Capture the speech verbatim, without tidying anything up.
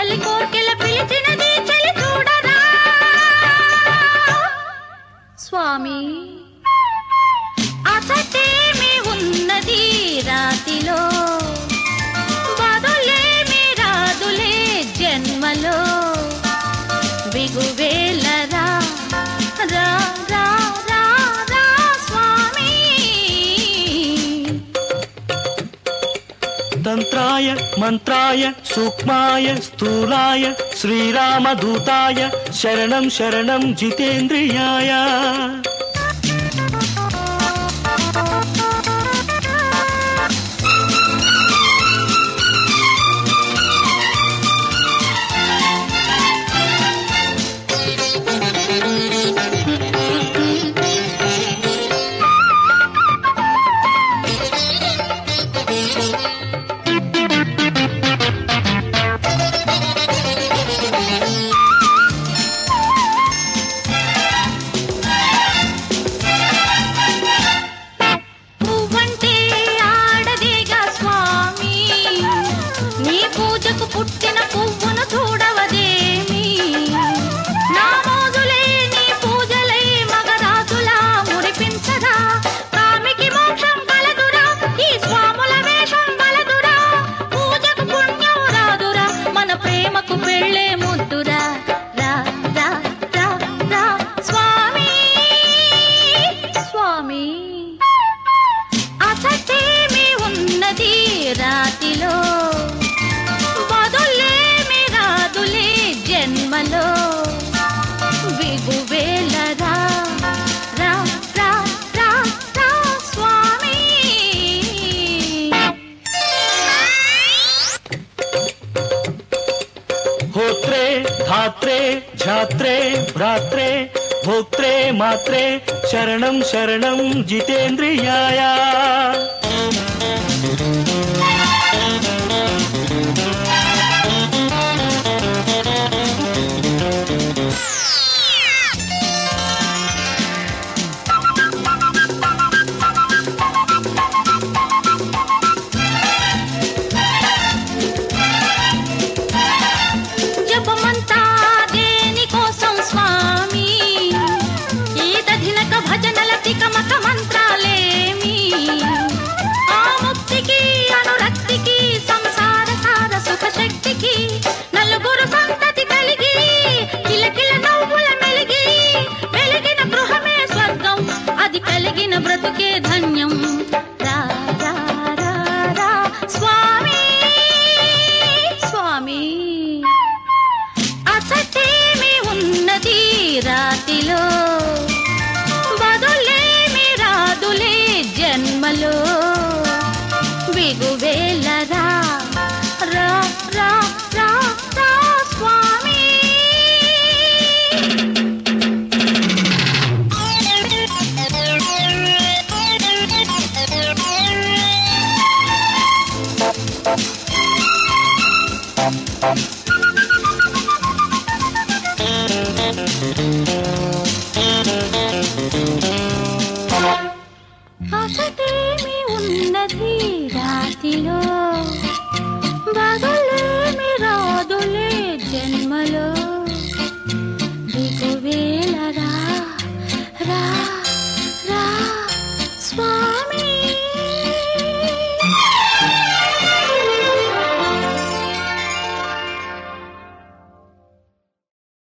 చలి కోర్కెల పిలిచినది చలి చూడరా స్వామి అసటేమి ఉన్నది రాతిలో బదులేమి రాదులే జన్మలో బిగువేలరా రా రా రా రా స్వామి తంత్రాయ మంత్రాయ సూక్ష్మాయ స్థూలాయ శ్రీరామదూతాయ శరణం శరణం జితేంద్రియాయ పుట్టిన పువ్వును చూడవదేమి నా మోజులే నీ పూజలై మగరాజులా మురిపించరా కామికి మోక్షం కలదురా ఈ స్వాముల వేషం బలదురా పూజకు పుణ్యం రాదురా మన ప్రేమకు పెళ్ళే ముద్దురా రా రా రా రా స్వామి స్వామి అసటేమి ఉన్నది రాతిలో జన్మలో బిగువేలరా రా రా రా రా స్వామి హోత్రే ధాత్రే ఝాత్రే భ్రాత్రే భోక్త్రే మాత్రే శరణం శరణం జితేంద్రియాయ జపమంతా దేని కోసం స్వామి ఈ దధినక భజనల తికమక మంత్రాలేమి ఆ ముక్తికి అనురక్తికి సంసార సార సుఖ శక్తికి నలుగురు సంతతి కలిగి కిలకిల నవ్వుల మెలిగి వెలిగిన గృహమే స్వర్గం అది కలిగిన బ్రతుకే ధన్యం రా రా రా రా స్వామి స్వామి అసటేమి ఉన్నది రాతిలో బదులేమి రాదులే జన్మలో బిగువేలరా రా రా రా రా స్వామి అసటేమి ఉన్నది రాతిలో